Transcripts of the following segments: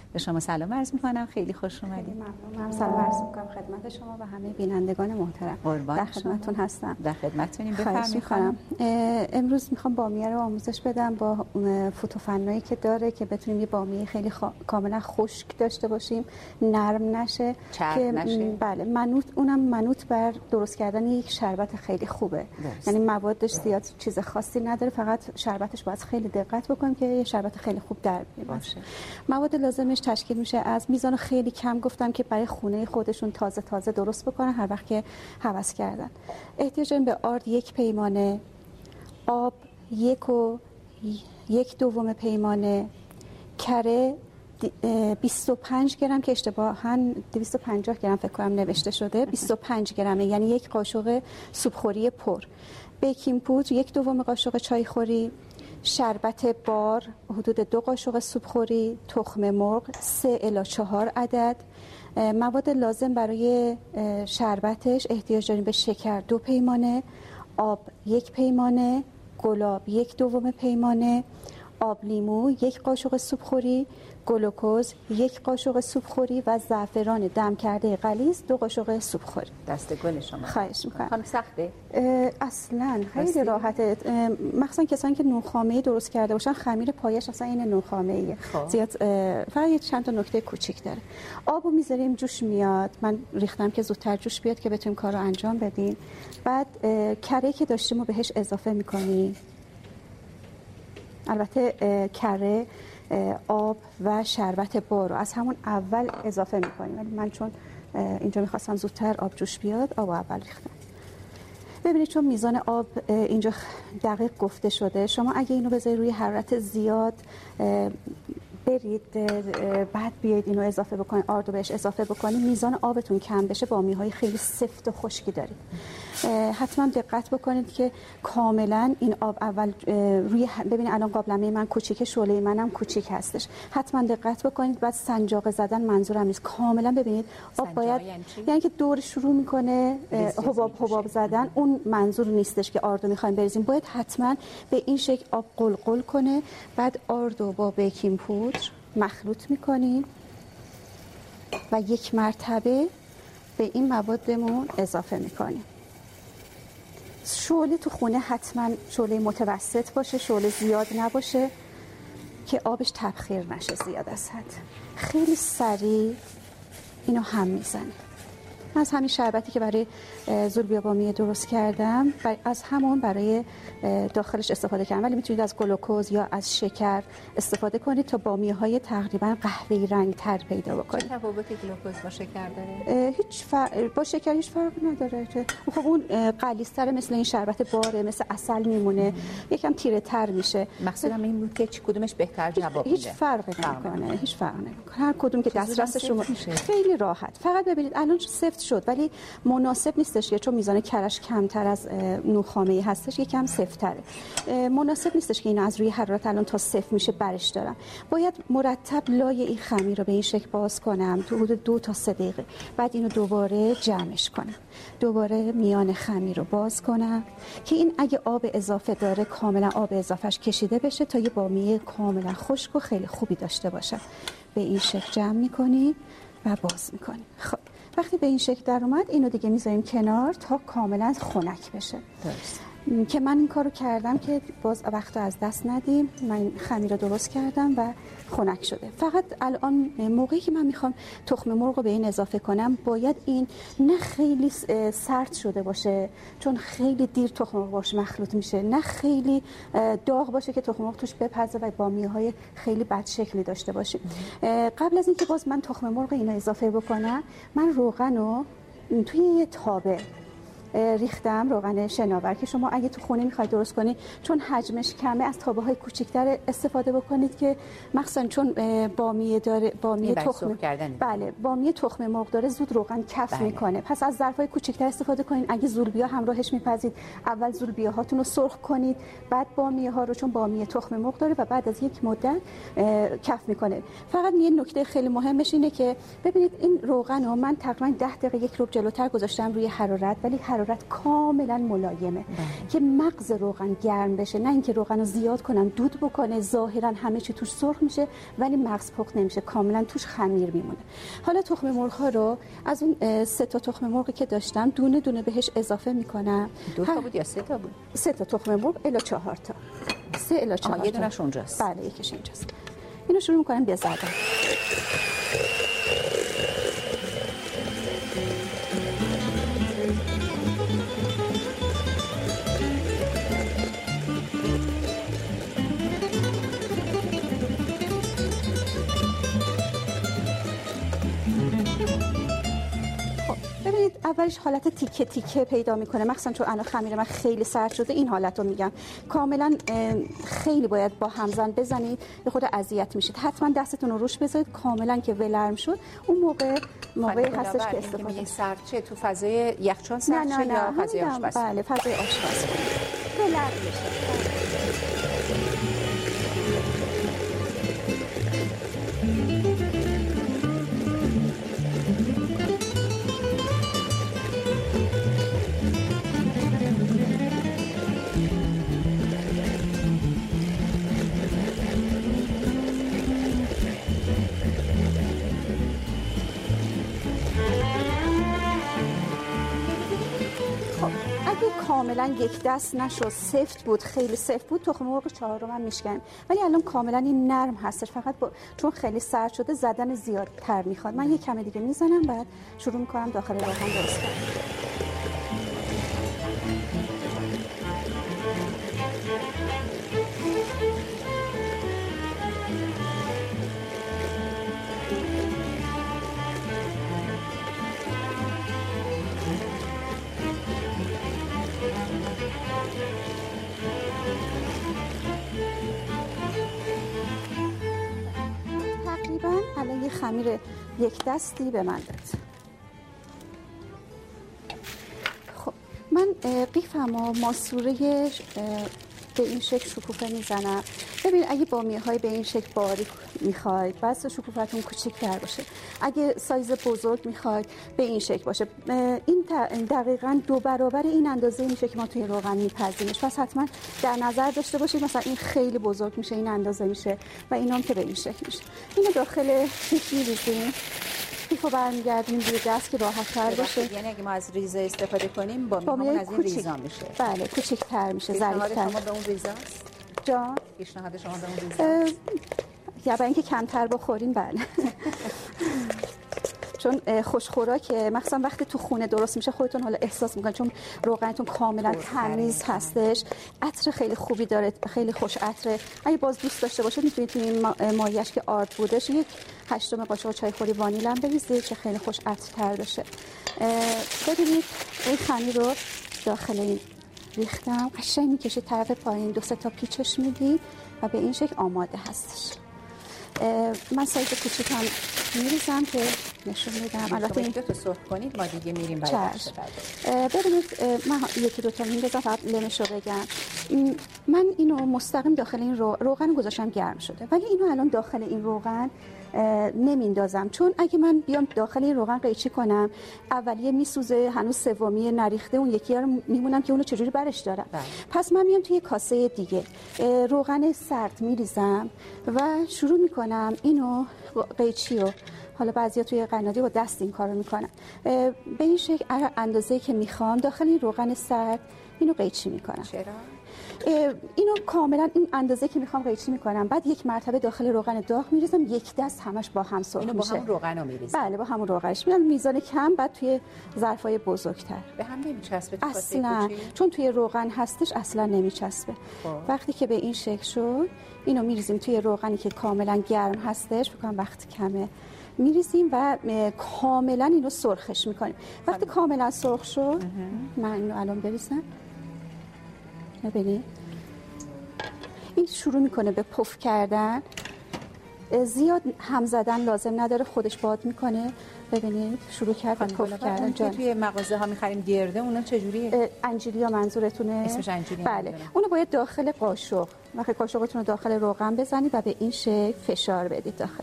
به شما سلام عرض می‌کنم. خیلی خوش اومدید. ممنونم. سلام عرض می‌کنم خدمت شما و همه بینندگان محترم. در خدمتتون هستم. در خدمتتونیم. بفرمایید. امروز میخوام بامیه رو آموزش بدم با فوتوفنایی که داره که بتونیم یه بامیه خیلی کاملا خشک داشته باشیم، نرم نشه، که نشه. بله، منوط بر درست کردن یک شربت خیلی خوبه. یعنی موادش زیاد چیز خاصی نداره، فقط شربتش باید خیلی دقت بکنیم که یه شربت خیلی خوب در بیاد. مواد لازمش تشکیل میشه از میزان خیلی کم گفتم که برای خونه خودشون تازه درست بکنن هر وقت که هوس کردن. احتیاج داریم به آرد 1 پیمانه، آب 1 و 1/2 پیمانه، کره 25 گرم که اشتباهاً 250 گرم فکر کنم نوشته شده، 25 گرمه، یعنی 1 قاشق سوپخوری پر، بیکینگ پودر 1/2 قاشق چایخوری، شربت بار حدود 2 قاشق سوپخوری، تخم مرغ 3 الی 4 عدد. مواد لازم برای شربتش احتیاج داریم به شکر 2 پیمانه، آب 1 پیمانه، گلاب 1/2 پیمانه، آب لیمو 1 قاشق سوپخوری، گلوکوز 1 قاشق سوپخوری و زعفران دم کرده غلیظ 2 قاشق سوپخوری. دست گل شما. خواهش می‌کنم. خانم سخته؟ اصلاً خیلی راحته، مخصوصا کسانی که نونخامه‌ای درست کرده باشن، خمیر پایش اصلا این نونخامه‌ایه. زیاد فقط چند تا نکته کوچیک داره. آبو میذاریم جوش میاد، من ریختم که زودتر جوش بیاد که بتونیم کارو انجام بدیم. بعد کره که داشتیمو بهش اضافه می‌کنیم. البته کره، آب و شربت بار رو از همون اول اضافه می‌کنیم، ولی من چون اینجا می‌خواستم زودتر آب جوش بیاد، آب اول ریختم. ببینید چون میزان آب اینجا دقیق گفته شده، شما اگه اینو بذارید روی حرارت زیاد برید، بعد بیاید اینو اضافه بکنید، آردو بهش اضافه بکنید، میزان آبتون کم بشه، بامی‌های خیلی سفت و خشکی دارید. حتما دقت بکنید که کاملا این آب اول روی، ببینید الان قابلمه من کوچیکه، شعله منم کوچیک هستش، حتما دقت بکنید. بعد سنجاق زدن منظورم نیست، کاملا ببینید آب باید، یعنی که دور شروع میکنه حباب زدن، اون منظور نیستش که آردو میخوایم بریزیم، باید حتما به این شکل آب قلقل کنه. بعد آردو با بیکینگ پودر مخلوط میکنیم و 1 مرتبه به این موادمون اضافه میکنیم. شعله تو خونه حتما شعله متوسط باشه، شعله زیاد نباشه که آبش تبخیر نشه زیاد از حد. خیلی سریع اینو هم میزنیم. از همین شربتی که برای زولبیا بامیه درست کردم، از همون برای داخلش استفاده کردم، ولی میتونید از گلوکوز یا از شکر استفاده کنید تا بامیه‌های تقریبا قهوه‌ای رنگ تر پیدا بکنید. چه تفاوتی گلوکوز با شکر داره؟ با شکر هیچ فرقی نداره. خب اون غلیظ‌تر، مثل این شربت باره، مثل عسل میمونه، یکم تیره تر میشه. مقصودم این بود که چه کدومش بهتر جواب میده. هیچ فرقی نمیکنه، هیچ فرقی نمیکنه. هر کدوم که دسترس شما خیلی راحت. فقط ببینید الان سفت شد، ولی مناسب نیستش که چون میزان کرش کمتر از نونخامه‌ای هستش، یکم سفت‌تره. مناسب نیستش که اینو از روی حرارت الان تا سفت میشه برش دارم. باید مرتب لای این خمیر رو به این شکل باز کنم تو حدود 2 تا 3 دقیقه. بعد اینو دوباره جمعش کنم. دوباره میان خمیر رو باز کنم که این اگه آب اضافه داره کاملا آب اضافهش کشیده بشه تا یه بامیه کاملا خشک و خیلی خوبی داشته باشه. به این شکل جمع می‌کنیم و باز می‌کنیم. خب وقتی به این شکل در اومد، اینو دیگه میذاریم کنار تا کاملا خنک بشه. درست. که من این کارو کردم که باز وقتو از دست ندیم. من خمیر رو درست کردم و خنک شده. فقط الان موقعی که من میخوام تخم مرغ رو به این اضافه کنم، باید این نه خیلی سرد شده باشه چون خیلی دیر تخم مرغ باش مخلوط میشه، نه خیلی داغ باشه که تخم مرغ توش بپزه و بامیه‌های خیلی بد شکلی داشته باشه. قبل از اینکه باز من تخم مرغ اینو اضافه بکنم، من روغن رو توی یه تابه ریختم، روغن شناور که شما اگه تو خونه میخواید درست کنید، چون حجمش کمه، از تابه‌های کوچیک‌تر استفاده بکنید که مخصوصا چون بامیه داره، بامیه تخم، بله، بامیه تخم مرغ داره، زود روغن کف میکنه. پس از ظرف‌های کوچیک‌تر استفاده کنید. اگه زولبیا همراهش میپزید، اول زولبیاهاتون رو سرخ کنید، بعد بامیه‌ها رو، چون بامیه تخم مرغ داره و بعد از یک مدت کف میکنه. فقط یه نکته خیلی مهمش اینه که ببینید این روغن رو من تقریبا 10 دقیقه یک ربع جلوتر گذاشتم روی حرارت، ولی حرارت کاملا ملایمه که مغز روغن گرم بشه، نه اینکه روغن رو زیاد کنم دود بکنه ظاهرا همه چی توش سرخ میشه ولی مغز پخت نمیشه، کاملا توش خمیر میمونه. حالا تخم مرغ ها رو از اون 3 تا تخم مرغی که داشتم دونه دونه بهش اضافه میکنم. 2 تا بود یا 3 تا بود؟ 3 تا تخم مرغ الی 4 تا. 3 الی 4 تا. یه دونش اونجاست. بله یکیش اینجاست. اینو شروع میکنم به زدن. اولش حالت تیکه تیکه پیدا میکنه، مخصوصا چون الان خمیر من خیلی سرد شده. این حالت رو میگم کاملا خیلی باید با همزن بزنید، به خود اذیت میشید. حتما دستتون رو روش بذارید کاملا که ولرم شد. اون موقعی هستش که استفاده کنید. سرد چه تو فضای یخچال سرد چه یا فضای آشپزخونه؟ بله فضای آشپزخونه ولرم میشه. کاملا یک دست نشد، سفت بود، خیلی سفت بود، تخم مرغ 4 من میشکنم. ولی الان کاملا این نرم هستش، فقط چون خیلی سرد شده زدن زیادتر میخواد. من یک کم دیگه میزنم، بعد شروع میکنم داخل روغن درست کردن. الان یه خمیر یک دستی به من داد. خب من قیفم و ماسوره به این شکل شکوفه میزنم. ببین اگه بامیه‌های به این شکل باریک میخواید بس شکوفتون کوچیک‌تر باشه، اگه سایز بزرگ میخواید به این شکل باشه. این دقیقاً 2 برابر این اندازه میشه که ما توی روغن میپزیمش. پس حتما در نظر داشته باشید مثلا این خیلی بزرگ میشه، این اندازه میشه و اینام که به این شکل میشه. اینو داخل کیک می‌ریزیم. کیفو برمیگردیم روی دست که راحت‌تر باشه. یعنی اگه ما از ریزه استفاده کنیم بامیمون از این ریزا میشه. بله کوچیک‌تر میشه، ظریف‌تر. شما به اون ریزاست؟ جان پیشنهاد شما به اون ریزاست؟ یا برای اینکه کمتر بخوریم بله. چون خوشخوراکه، مخصوصا وقتی تو خونه درست میشه خودتون حالا احساس میکنید چون روغنتون کاملا تمیز هستش، عطر خیلی خوبی داره، خیلی خوش عطره. اگه باز دوست داشته باشید میتونید توی این مایش که آرد بودش 1/8 قاشق چای خوری وانیل هم بریزید که خیلی خوش عطرتر بشه. ببینید این خمیر رو داخل این ریختم، قشنگ میکشید طرف پایین، 2-3 تا پیچش میدید و به این شکل آماده هستش. من سایز کوچیک هم میریزم که نشون میدم. البته این 2 تا سرخ کنید ما دیگه میریم برای بخش بعد. ببینید من 1-2 تا میریزم فقط لمش رو بگم. من اینو مستقیم داخل این روغن گذاشتم گرم شده، ولی اینو الان داخل این روغن نمیندازم، چون اگه من بیام داخل این روغن قیچی کنم اولیه میسوزه، هنوز سومیه نریخته، اون یکی رو میمونم که اونو چجوری برش دارم. پس من میام توی کاسه دیگه روغن سرد میریزم و شروع میکنم اینو قیچی رو، حالا بعضیا توی قنادی با دست این کارو میکنن، به این شکل اندازه‌ای که میخوام داخل این روغن سرد اینو قیچی میکنم. چرا؟ اینو کاملا این اندازه که میخوام قیچی میکنم، بعد یک مرتبه داخل روغن داغ میریزم، یک دست همش با هم سرخ میشه. اینو با همون روغن رو میریزم؟ بله با همون روغنش میدم، میزان کم، بعد توی ظرفای بزرگتر. به هم نمیچسبه اصلا، چون توی روغن هستش اصلا نمیچسبه. وقتی که به این شکل شد اینو میریزیم توی روغنی که کاملا گرم هستش، فکر کنم وقت کمه، میریزیم و کاملا اینو سرخش میکنیم. وقتی کاملا سرخ شد من اینو الان بریزم، ببینید این شروع میکنه به پف کردن، زیاد هم زدن لازم نداره، خودش باد میکنه. ببینید شروع کرد به پف کردن. جان توی مغازه ها میخریم گرده، اونا چجوریه؟ انجیلیا منظورتونه؟ اسمش انجیلیا؟ بله. اونو باید داخل قاشق، وقتی قاشقتون رو داخل روغن بزنید و به این شکل فشار بدید داخل.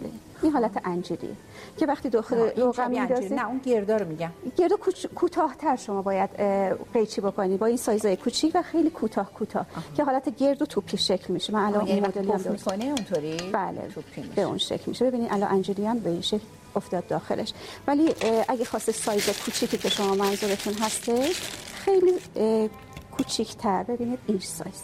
این حالت انجیری که وقتی داخل روغن میندازید. نه اون گردا رو میگم. گردا کوتاه‌تر شما باید قیچی بکنید با این سایزای کوچیک و خیلی کوتاه که حالت گرد و توپی شکل میشه. من الان این مدلی هم درست کنه اونطوری بله توپی میشه. به اون شکل میشه. ببینید الان انجیری هم به این شکل افتاد داخلش. ولی اگه خواسته سایز کوچیکی که شما منظورتون هستش خیلی کوچیک‌تر، ببینید این سایز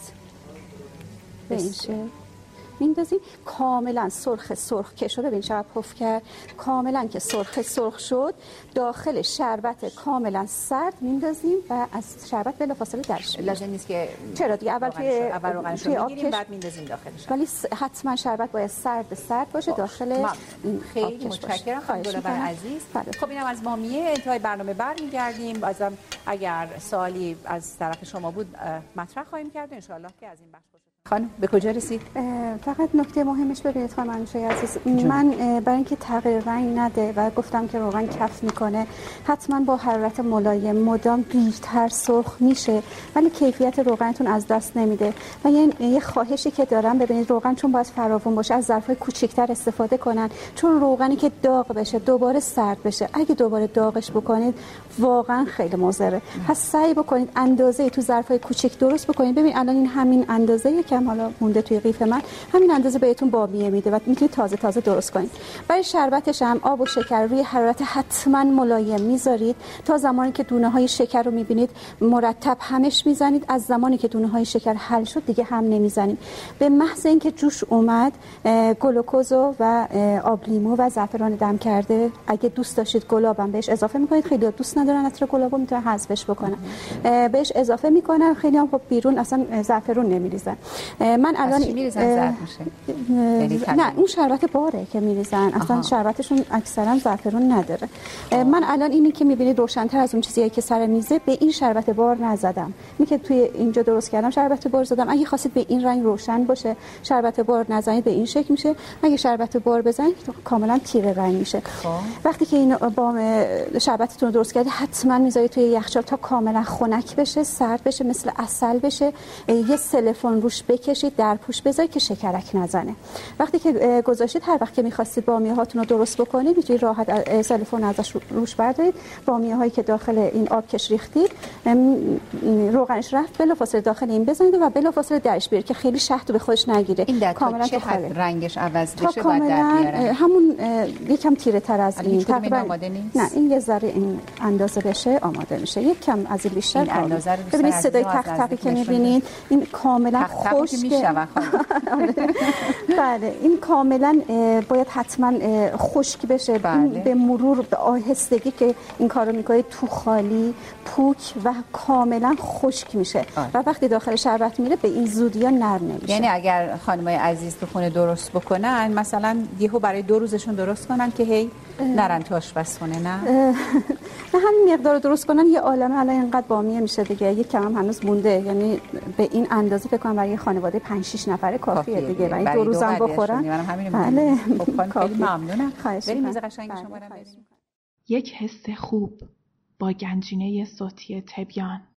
به این شکل میندازیم. کاملا سرخ که شده، ببین چقدر پف کرد، کاملا که سرخ شد، داخل شربت کاملا سرد میندازیم و از شربت بلافاصله درش میاریم. لازم نیست که چرا دیگه اول روغنش رو میگیریم بعد میندازیم داخلش، ولی حتما شربت باید سرد باشه داخل. خیلی متشکرم خانم گلابر عزیز. خب اینم از بامیه. انتهای برنامه برمیگردیم، بازم اگر سوالی از طرف شما بود مطرح خواهیم کرد ان شاءالله که از این بخش خانم به کجا رسید؟ فقط نکته مهمش ببینید خانم انوشه عزیز، من برای اینکه تغییر رنگ نده و گفتم که روغن کف میکنه، حتما با حرارت ملایم مدام دیرتر سرخ میشه ولی کیفیت روغنتون از دست نمیده. و یه خواهشی که دارم، ببینید روغن چون باید فراوون باشه از ظرفای کوچیک‌تر استفاده کنن، چون روغنی که داغ بشه دوباره سرد بشه، اگه دوباره داغش بکنید واقعا خیلی مضره. پس سعی بکنید اندازه‌ای تو ظرفای کوچیک درست بکنید. ببین الان این همین اندازه‌ای که حالا مونده توی قیف من، همین اندازه بهتون بامیه میده و میتونید تازه درست کنید. برای شربتش هم آب و شکر روی حرارت حتما ملایم میذارید تا زمانی که دونه‌های شکر رو میبینید مرتب همش میزنید. از زمانی که دونه‌های شکر حل شد دیگه هم نمیزنید. به محض اینکه جوش اومد گلوکوز و آب لیمو و زعفران دم کرده، اگه دوست داشتید گلابم بهش اضافه میکنید. خیلی دوست ندارن عطر گلابو، میتونن حذفش بکنن. بهش اضافه میکنن. خیلی هم خب بیرون اصلا زعفرون نمیریزن. من الان چی میریزن زرد میشه؟ نه اون شربت باره که میریزن، اصلا شربتشون اکثرا زعفرون نداره. من الان اینی که میبینید روشن‌تر از اون چیزیه که سر میزه، به این شربت بار نزدم. این که توی اینجا درست کردم شربت بار زدم. اگه خواستید به این رنگ روشن باشه شربت بار نزنید، به این شکل میشه. اگه شربت بار بزنید کاملا تیره رنگ میشه. وقتی که این با شربتتون رو درست کردید حتما میذارید توی یخچال تا کاملا خنک بشه، سرد بشه، مثل عسل بشه. یه سلفون روش بکشید، در پوش بذارید که شکرک نزنه. وقتی که گذاشتید هر وقت که می‌خواستید بامیه هاتون رو درست بکنید میتونید راحت سلفون ازش روش بردارید. بامیه هایی که داخل این آبکش ریختید روغنش رفت بلافاصله داخل این بزنید و بلافاصله درش بیارید که خیلی شهد به خودش نگیره. این کاملا چه حد رنگش عوض بشه بعد در بیاره؟ همون یکم تیره تر از این تقریبا آماده نیست. نه این یه ذره این اندازه بشه آماده میشه. یک کم از این بیشتر اندازه رو ببینید صدای تق تقی که می‌بینید این کاملا خشک. بله این کاملا باید حتما خشک بشه. این به مرور به آهستگی که این کارو میکنید تو خالی پوک و کاملا خشک میشه و وقتی داخل شربت میره به این زودی ها نرم نمیشه. یعنی اگر خانمای عزیز تو خونه درست بکنن، مثلا یهو برای 2 روزشون درست کنن که هی نرن تو آشپزخونه، نه همین مقدار درست کنن یه عالمه الان اینقدر بامیه میشه دیگه. یک کم هم هنوز مونده، یعنی به این اندازه فکر کنم برای خانواده 5-6 نفره کافیه دیگه. برای 2 روزم بخورن. بله خیلی ممنونم. بریم میز قشنگ شما رو. یک حس خوب با گنجینه صوتی تبیان.